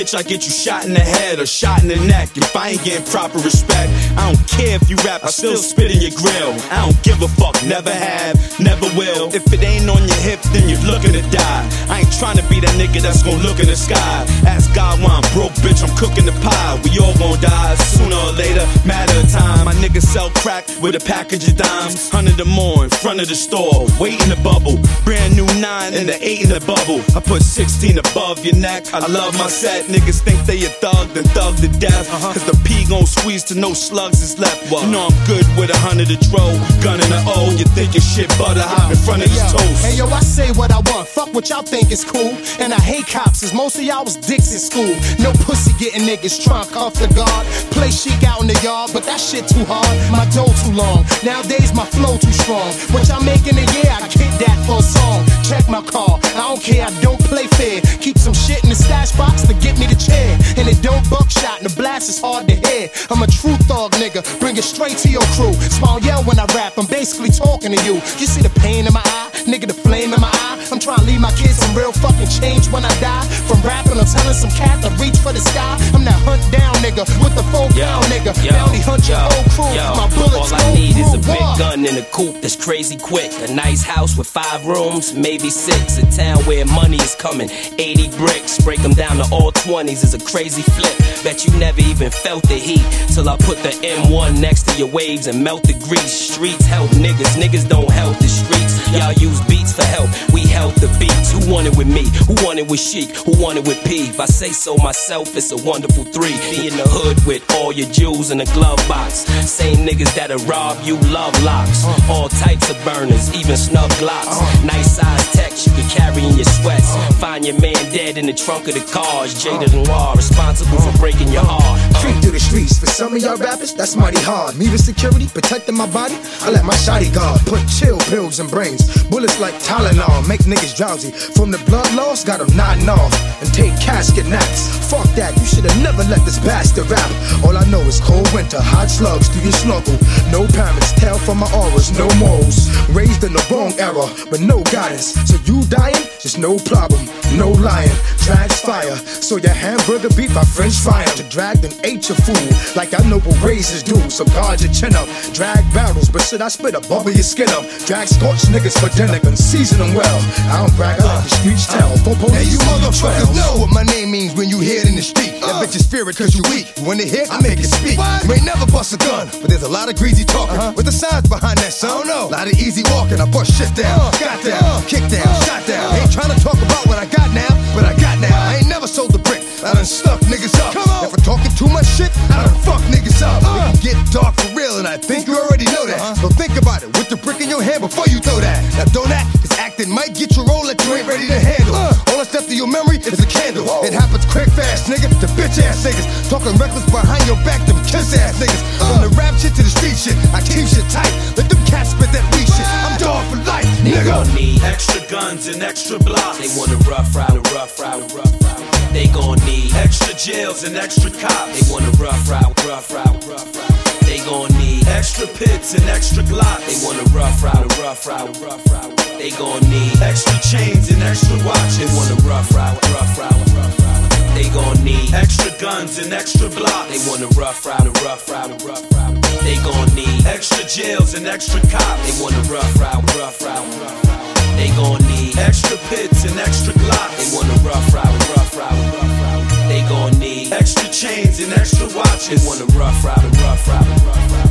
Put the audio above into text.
bitch, I get you shot in the head or shot in the neck. If I ain't getting proper respect, I don't care if you rap, I still spit in your grill. I don't give a fuck, never have, never will. If it ain't on your hip, then you're looking to die. I ain't trying to be that nigga that's gon' look in the sky. Ask God why I'm broke, bitch, I'm cooking the pie. We all gon' die sooner or later, matter of time. My niggas sell crack with a package of dimes. 100 or more in front of the store, wait in the bubble. Brand new 9 and the 8 in the bubble. I put 16 above your neck. I love my set. Niggas think they a thug, then thug to death. Cause the P gon' squeeze till no slugs is left. You know I'm good with 100 a dro, gun in the O. You think your shit butter hot in front of this toast. Hey yo, I say what I want, fuck what y'all think is cool. And I hate cops, cause most of y'all was dicks in school. No pussy getting niggas drunk off the guard. Play chic out in the yard, but that shit too hard. My dough too long, nowadays my flow too strong. What y'all making a year, I get that for a song. Check my car, I don't care, I don't play fair. Keep some shit in the stash box to get me the chair. And it don't buckshot, and the blast is hard to hear. I'm a true thug nigga, bring it straight to your crew. Small yell when I rap, I'm basically talking to you. You see the pain in my eye, nigga, the flame in my eye. I'm trying to leave my kids some real fucking change when I die. From rapping, I'm telling some cat to reach for the sky. I'm that hunt down nigga, with the full down nigga. Bounty hunt your whole crew, my bullets all I need is a big gun and a coupe that's crazy quick. A nice house with 5 rooms, maybe 6. A town where money is coming, 80 bricks. Break them down to all 20s is a crazy flip. Bet you never even felt the heat till I put the M1 next to your waves and melt the grease. Streets help niggas, niggas don't help the streets. Y'all use beats for help, we help the beats. Who want it with me? Who want it with Sheik? Who want it with P? If I say so myself, it's a wonderful 3. Be in the hood with all your jewels in a glove box. Same niggas that'll rob you, love locks. All types of burners, even snub glocks. Nice size text you can carry in your sweats. Find your man dead in the trunk of the cars. Jada Noir, responsible for breaking your heart. Creep through the streets, for some of y'all rappers, that's mighty hard. Me with security, protecting my body, I let my shotty guard. Put chill pills in brains, bullets like Tylenol, make niggas drowsy. From the blood loss, got them nodding off, and take casket naps. Fuck that, you should've never let this bastard rap. All I know is cold winter, hot slugs through your snorkel. No parents, tell from my auras, no morals. Raised in the wrong era, but no guidance. So you dying, just no problem, no lying. Drags fire, so your hamburger beef I French fry 'em. To drag then ate your food, like I know what razors do. So guard your chin up, drag barrels, but should I spit a bubble your skin up? Drag scorch niggas for dinner and season them well. I don't brag, I let the streets tell. Hey, you motherfuckers know what my name means when you hear it in the street. That bitches fear it cause you weak. When they hit, I make it speak. You ain't never bust a gun, but there's a lot of greasy talking. With the signs behind that, son. I don't know. A lot of easy walking, I bust shit down, got down, kick down, shot down. Ain't trying to talk about what I got now, but I got now. I ain't never sold the brick, I done stuck niggas up. If I'm talking too much shit, I done fuck niggas up. It can get dark for real, and I think you already know that. So think about it, with the brick in your hand before you throw that. Now don't act, cause acting might get your roll that you ain't ready to handle. All that's left of your memory is a candle. It happens quick, fast, nigga, to bitch ass niggas. Talking reckless behind your back, them kiss ass niggas. From the rap shit to the street shit, I keep shit tight. Let them cats spit that weak shit, I'm dog for life, nigga. They gon' need extra guns and extra blocks. They want a rough ride, a rough ride, a rough ride. They gon' need extra jails and extra cops. They want a rough ride, rough ride, rough ride. They gon' need extra pits and extra glocks. They want a rough ride, a rough ride, a rough ride. They gon' need extra chains and extra watches. They want a rough ride, rough ride, rough ride. They gon' need extra guns and extra blocks. They want a rough ride, a rough ride, a rough ride. They gon' need extra jails and extra cops. They want a rough ride, rough ride, rough ride. They gon' need extra pits and extra glocks. They want a rough ride, rough ride, rough ride. They gon' need extra chains and extra watches. They want a rough ride, rough ride, rough ride.